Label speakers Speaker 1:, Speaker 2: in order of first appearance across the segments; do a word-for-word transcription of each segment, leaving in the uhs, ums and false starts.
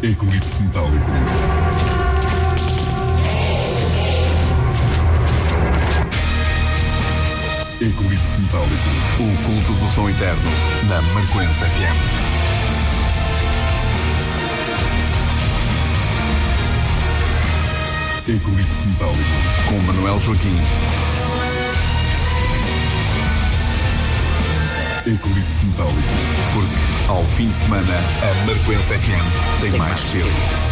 Speaker 1: Eclipse Metálico. Eclipse Metálico. O culto do som eterno na Marcoense F M. Eclipse Metálico com Manuel Joaquim. Eclipse Metálico, porque ao fim de semana a Marcoense F M tem, tem mais peso.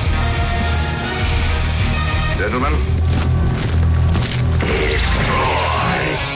Speaker 2: Gentlemen, destroy.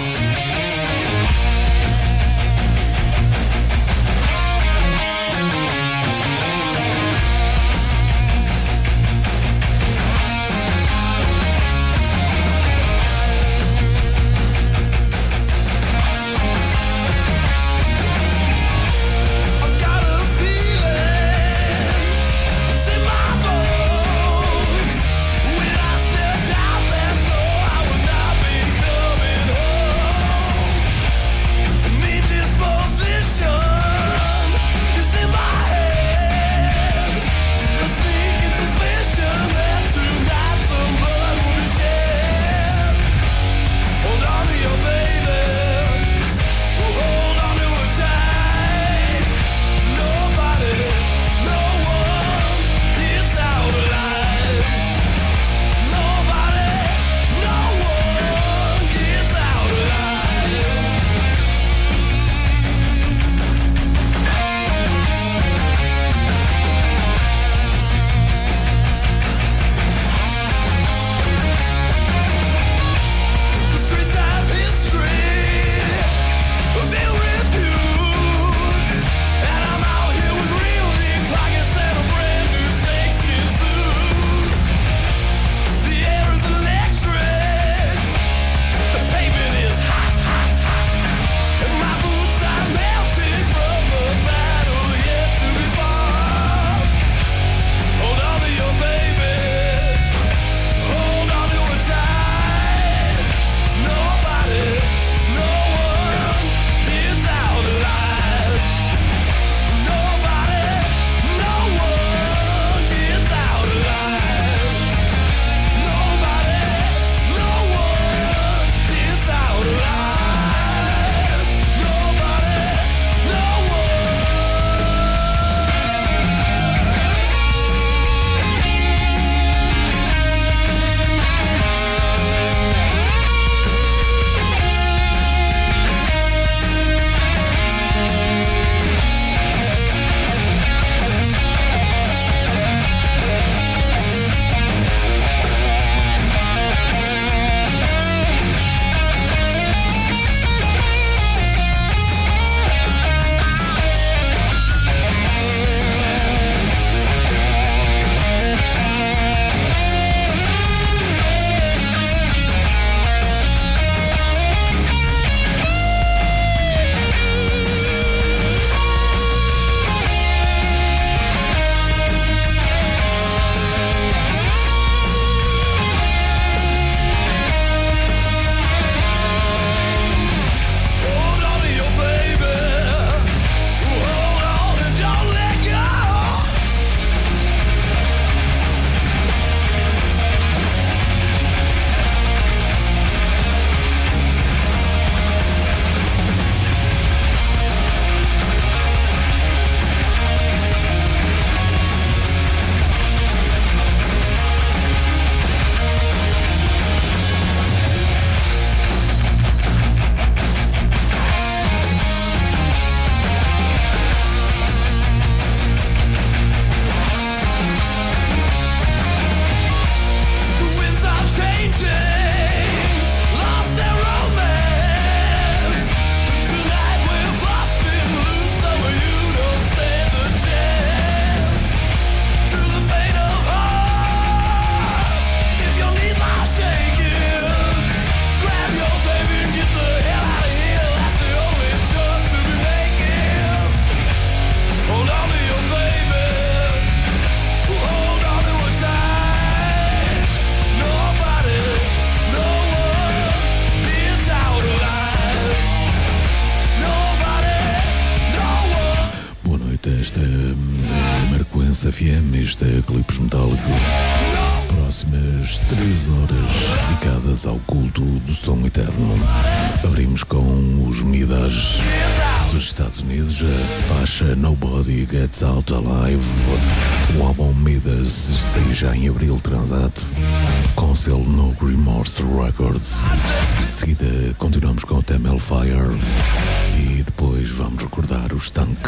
Speaker 3: Marquense F M, isto é Eclipse Metálico. Próximas três horas dedicadas ao culto do som eterno. Abrimos com os Midas dos Estados Unidos, a faixa Nobody Gets Out Alive. O álbum Midas saiu já em abril transato, com o selo No Remorse Records. De seguida continuamos com o Theme Hellfire e depois vamos recordar os Tank.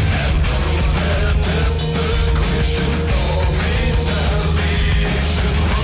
Speaker 4: Desecration, so retaliation.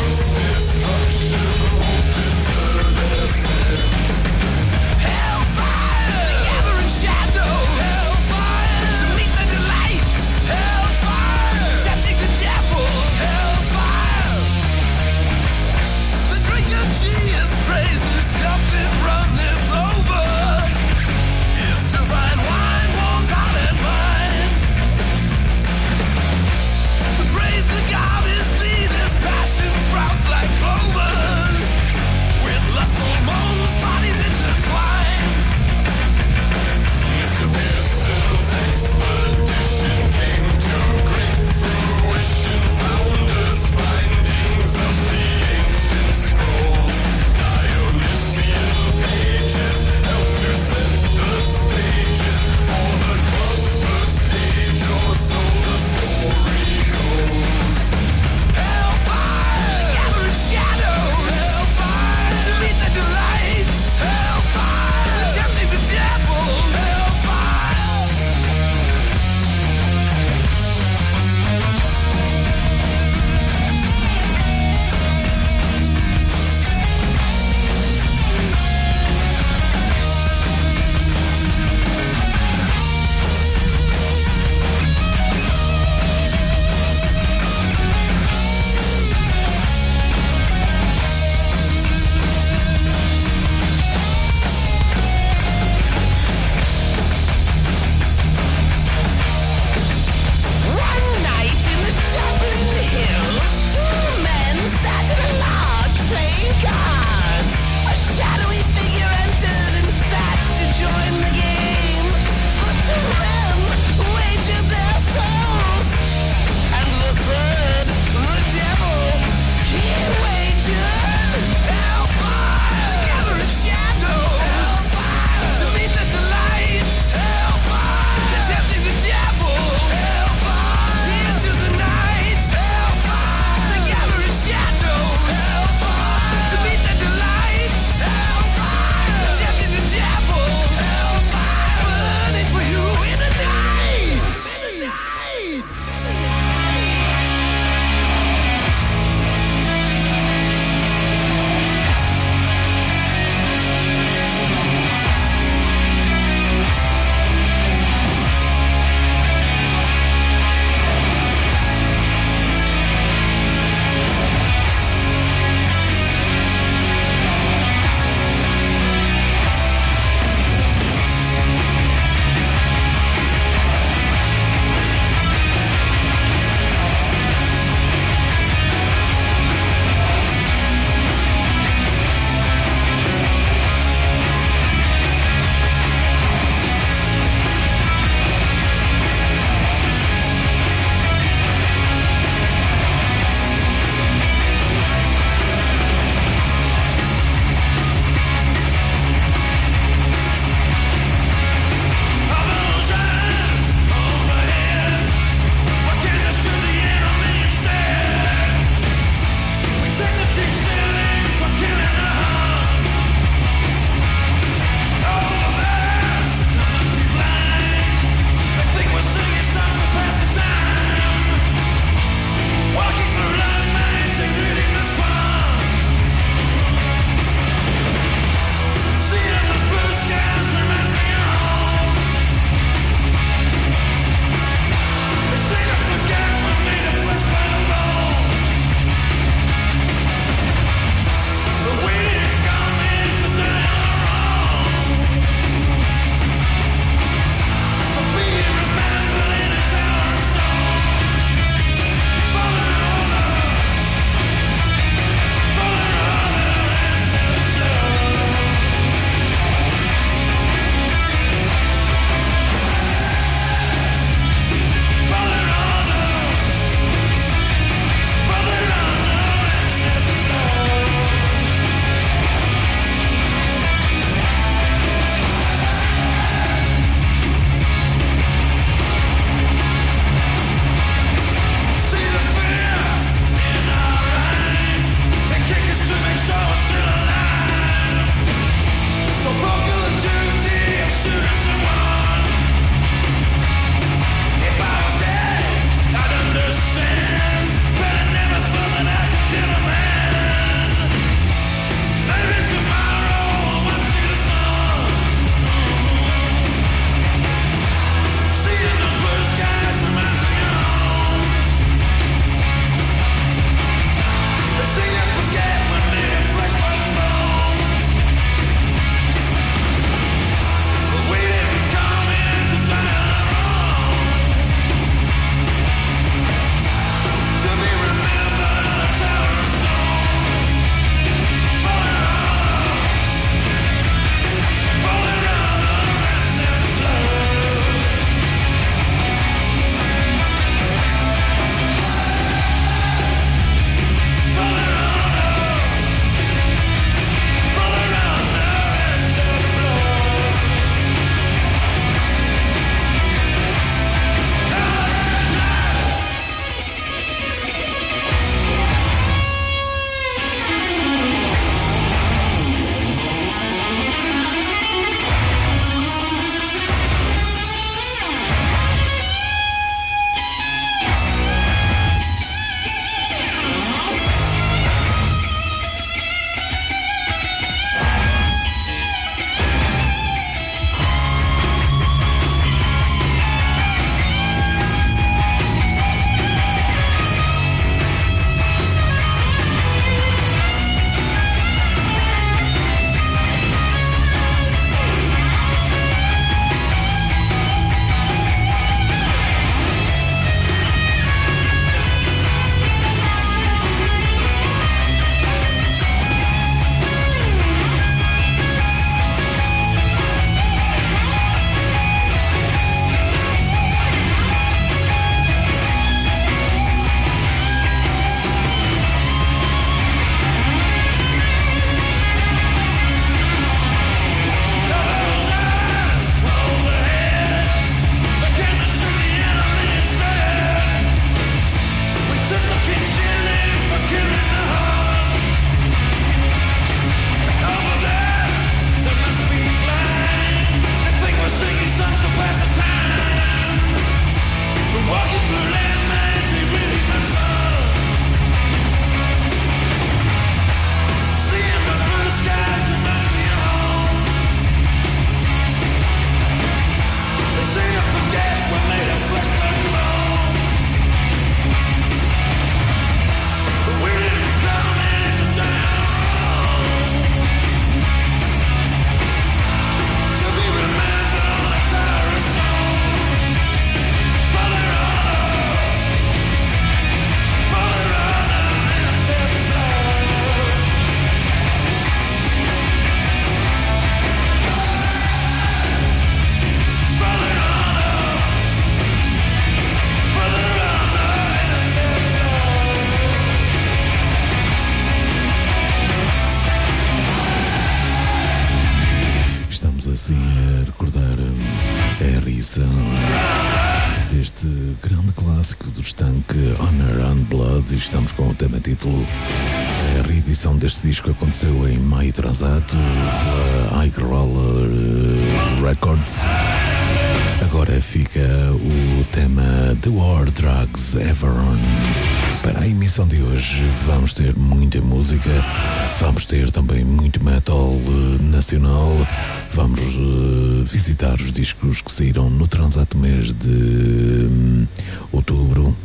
Speaker 3: Blood e estamos com o tema título. A reedição deste disco aconteceu em maio transato pela High Roller Records. Agora fica o tema The War Drugs Everon. Para a emissão de hoje vamos ter muita música, vamos ter também muito metal nacional, vamos uh, visitar os discos que saíram no transato mês de um, outubro.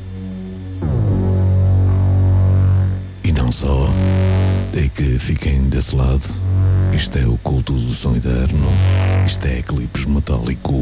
Speaker 3: E não só, é que fiquem desse lado. Isto é o culto do som eterno, isto é Eclipse Metálico.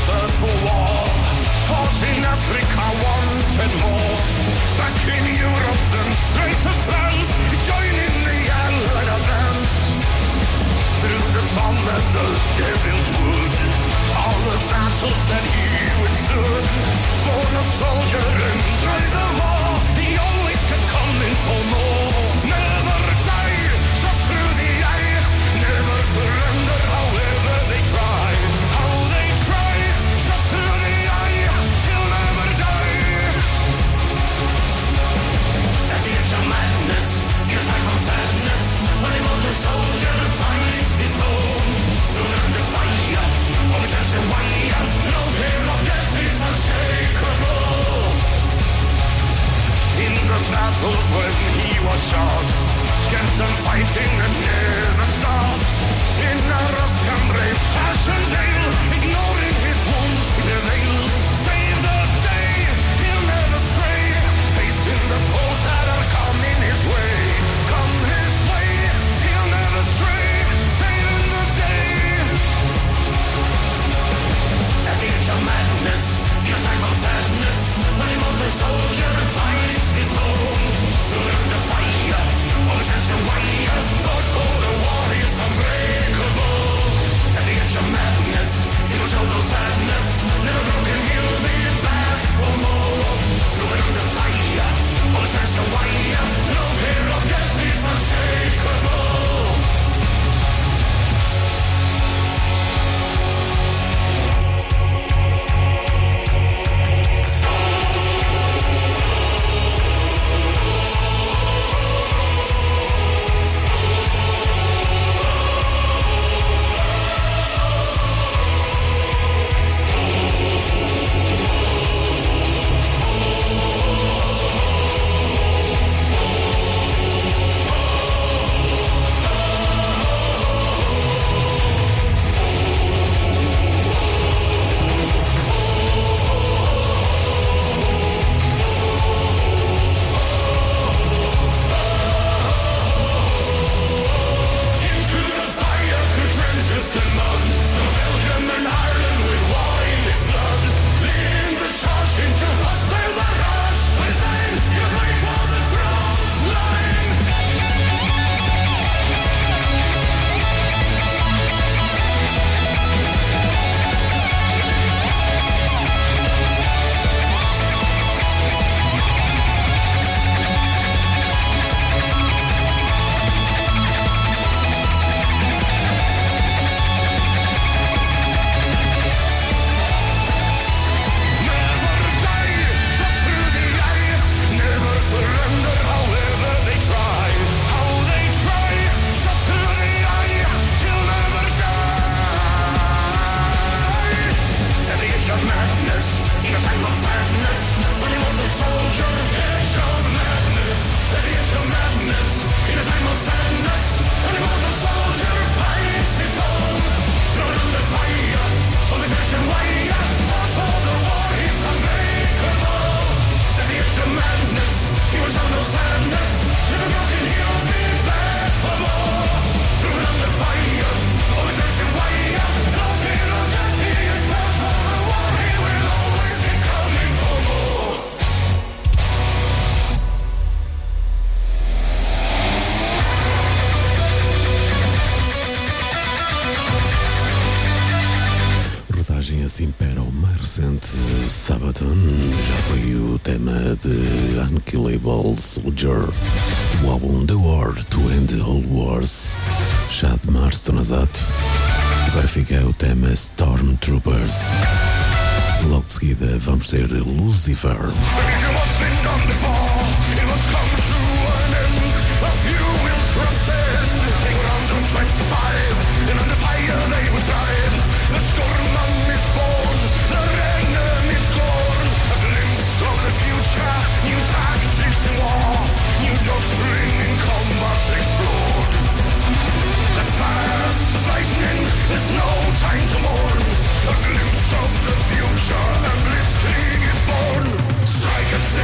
Speaker 4: thirst for war, fought in Africa, wanted more. Back in Europe, then straight to France, he's joining the Allied advance. Through the sun and the devil's wood, all the battles that he withstood. Born a soldier and tried the war, he always kept coming for more. Never die, shot through the eye, never surrender, however they try. How they try, shot through the eye, he'll never die. At the edge of madness, in a time of sadness, when a motor soldier finds his home. Thrown under fire, on a tension wire, no fear of death is unshakable. In the battles when he was shot, kept on fighting and never stopped. In a Roscambre, Passchendaele, ignoring his wounds, he prevailed. Save the day, he'll never stray, facing the foes that are coming his way. Come his way, he'll never stray, saving the day. At the edge of madness, in a time of sadness, when a motor soldier finds his home. Thrown under fire, on a tension wire, fought for the war, he is unbreakable. At the edge of madness, he will show no sadness, never broken, he'll be back for more. Thrown under fire, on a tension wire, no fear of death, he's unshakable.
Speaker 3: assim para o mais recente Sabaton, já foi o tema de Unkillable Soldier, o álbum The War to End All Wars, já de março Tonazato. Agora fica o tema Stormtroopers. Logo de seguida vamos ter Lucifer.
Speaker 4: New tactics in war, new doctrine in combat explode. As fast as lightning, there's no time to mourn. A glimpse of the future, a blitzkrieg is born. Strike at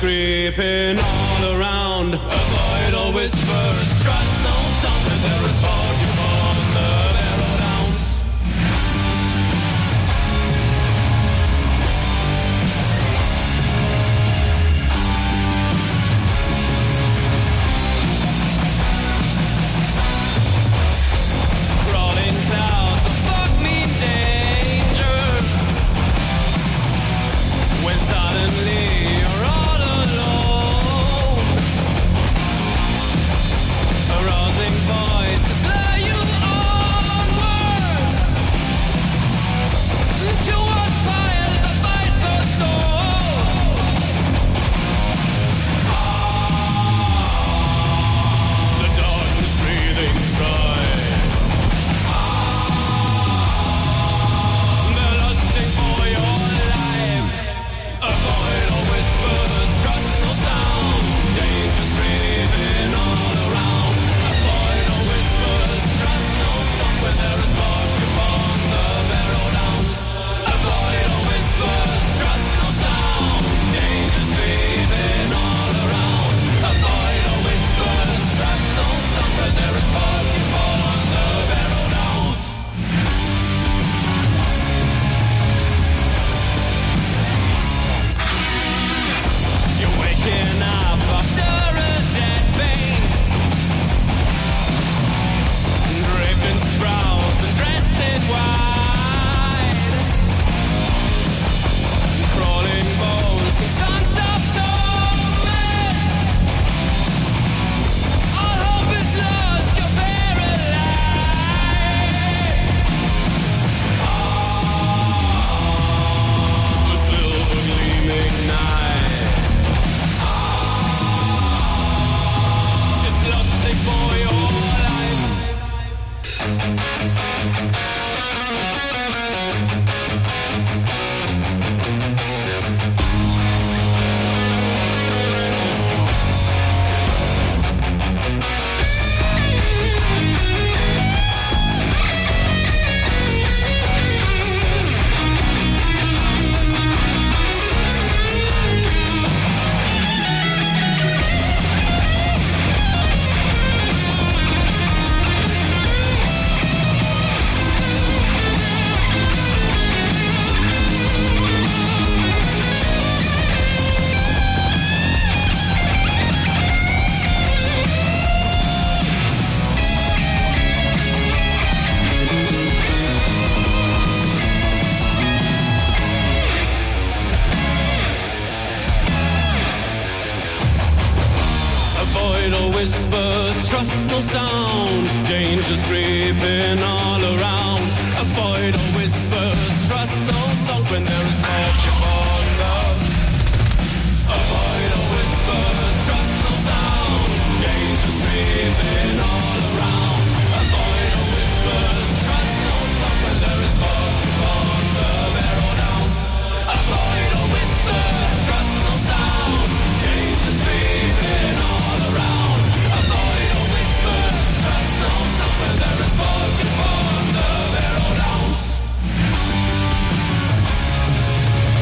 Speaker 5: creeping all around. Avoid all whispers, trust no sound, but there is volume on the barrel downs. Crawling clouds of fog mean danger. When suddenly you're all alone, a rousing voice to lure you onward towards piles of ice cold stone. The dawn is breathing dry. They're lusting for your life. Avoid all whispers, trust no sound. Dangerous breathing all around. Avoid all whispers, trust no sound. When there is volume on the barrel downs. Avoid all whispers, trust no sound. Dangerous breathing all around. Avoid all whispers, trust no sound. When there is volume on the barrel downs. You're waking up after a dead faint, draped in sprouts and dressed in white, crawling bones and sons of torment. All hope is lost, you're paralyzed. The silver gleaming night is lusting for your life. Avoid all whispers, trust no sound. Dangers creeping all around. Avoid all whispers, trust no sound. When there is volume on the. Avoid all whispers, trust no sound. Dangers creeping all around. Avoid all whispers, trust no sound. When there is volume on the barrel downs. Avoid all whispers, trust no sound. Dangers creeping all around. Avoid all whispers, trust no sound. When there is volume on the barrel downs.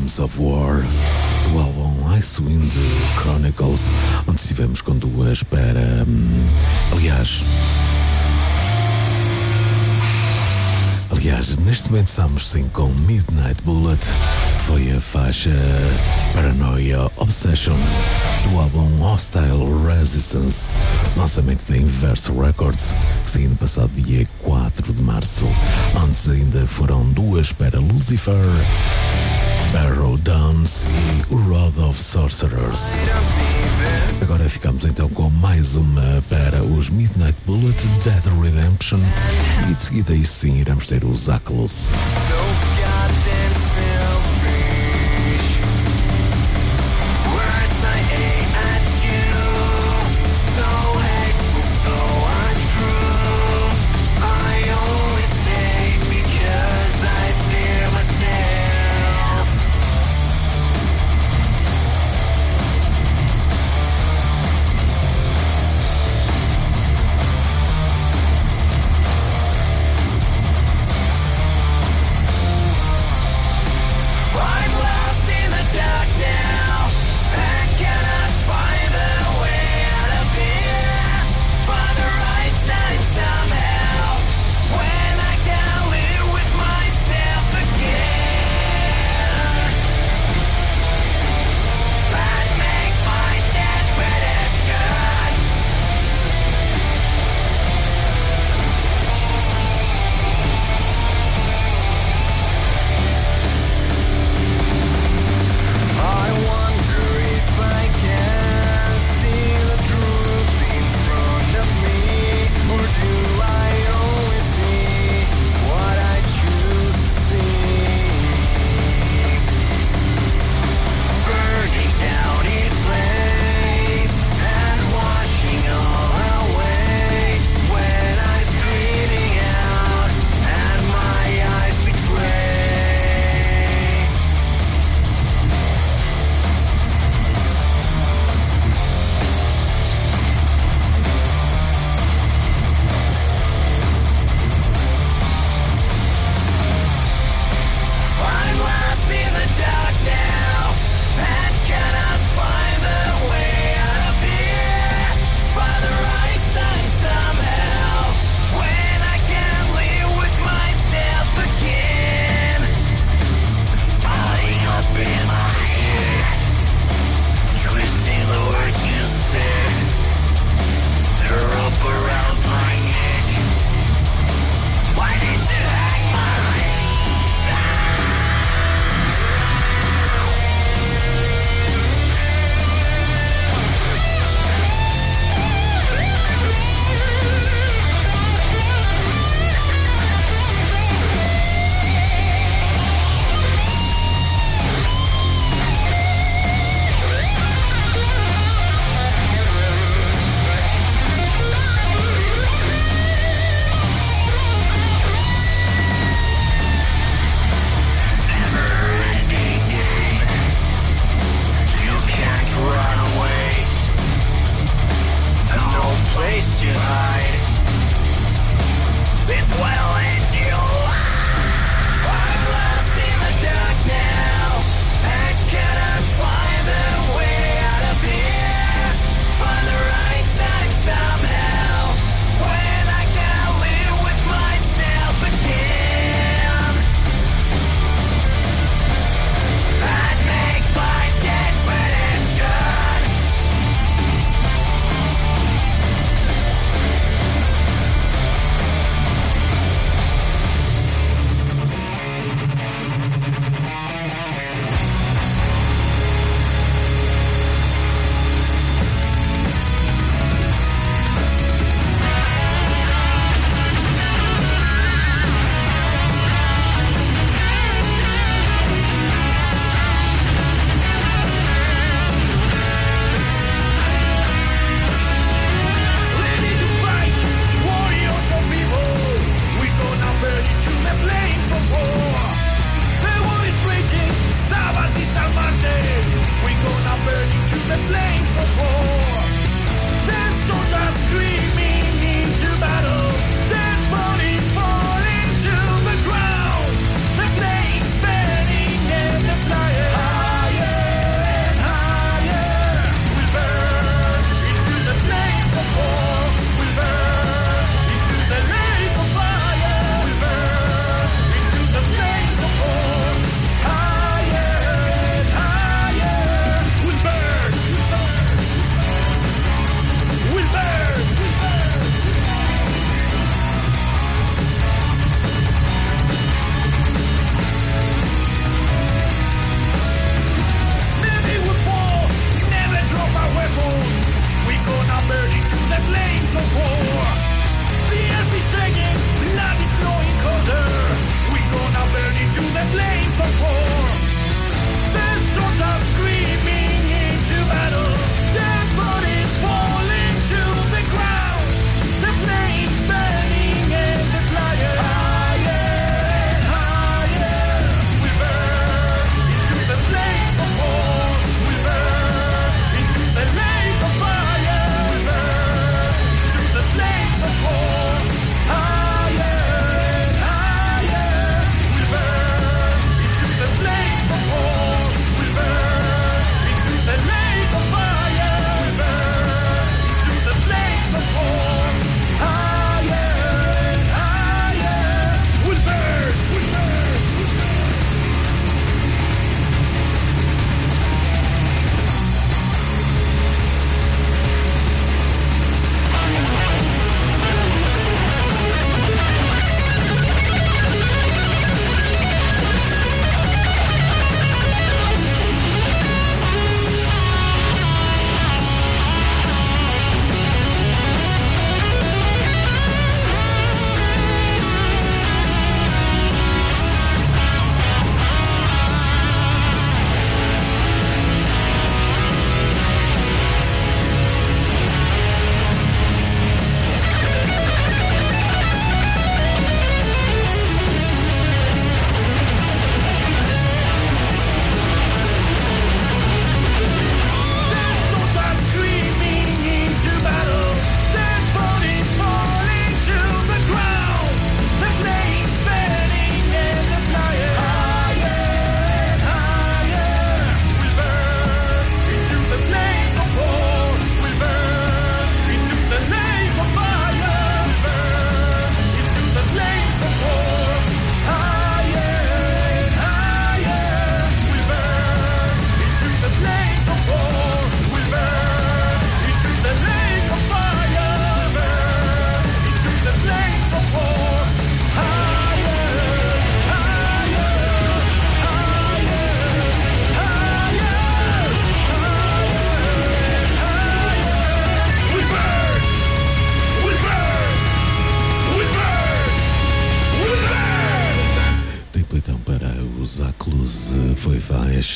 Speaker 3: Drums of War, do álbum Icewind Chronicles, onde estivemos com duas para... Hum, aliás... Aliás, neste momento estamos sim com Midnight Bullet, foi a faixa Paranoia Obsession, do álbum Hostile Resistance, lançamento da Inverse Records, que saiu no passado dia quatro de março. Antes ainda foram duas para Lucifer, Barrow Downs e Rod of Sorcerers. Agora ficamos então com mais uma para os Midnight Bullet, Dead Redemption, e de seguida isso sim iremos ter os Aculus.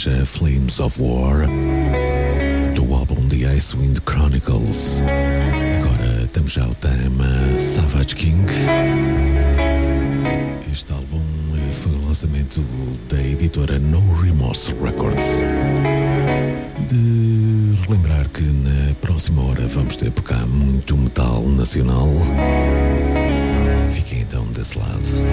Speaker 3: faixa Flames of War do álbum The Icewind Chronicles. Agora temos já o tema Savage King. Este álbum foi um lançamento da editora No Remorse Records. De relembrar que na próxima hora vamos ter por cá muito metal nacional. Fiquem então desse lado.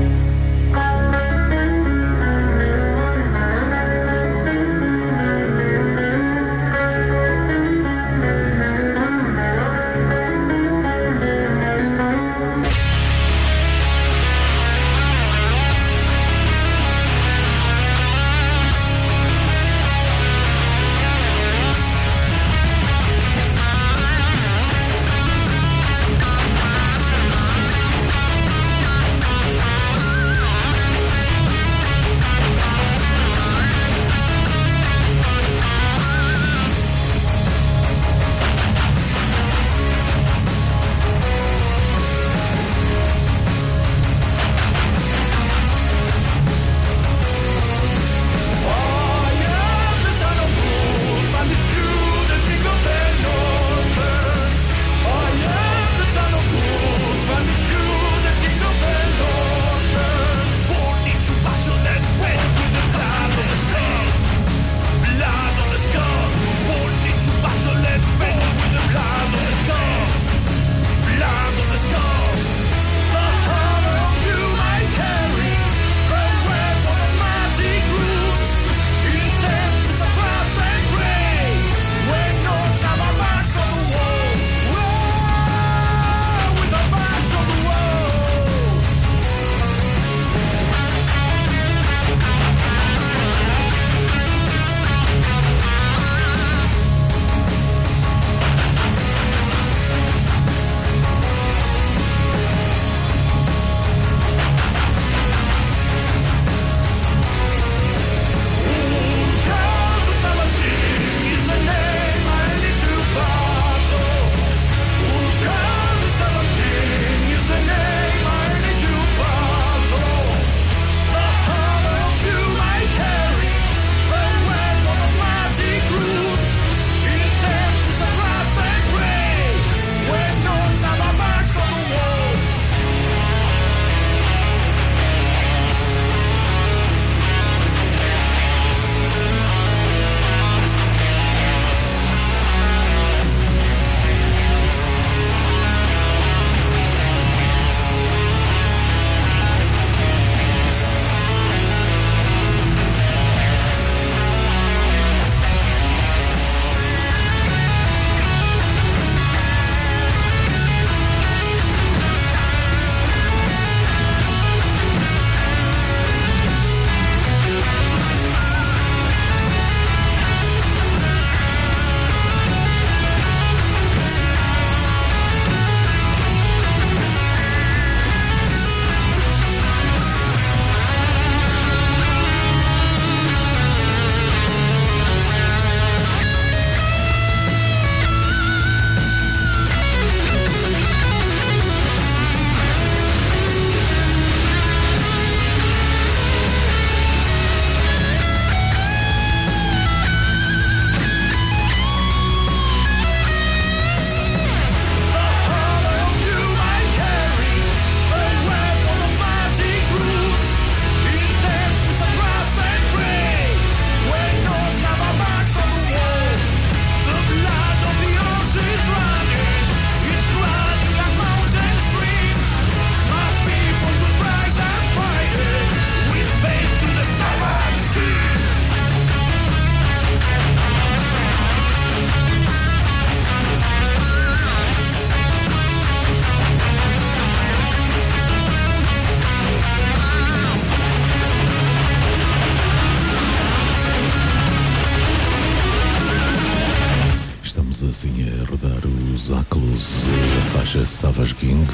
Speaker 3: assim a rodar os óculos, a faixa Savage King.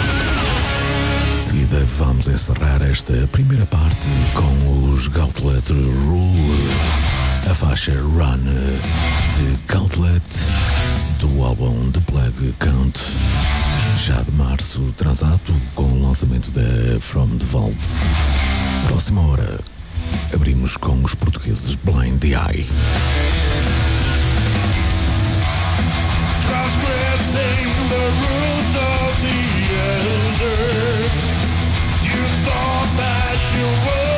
Speaker 3: De seguida vamos encerrar esta primeira parte com os Gauntlet Rule, a faixa Run de Gauntlet do álbum The Plague Count, já de março, transato com o lançamento da From the Vault. Próxima hora, abrimos com os portugueses Blind the Eye.
Speaker 4: Transgressing the rules of the elders, you thought that you were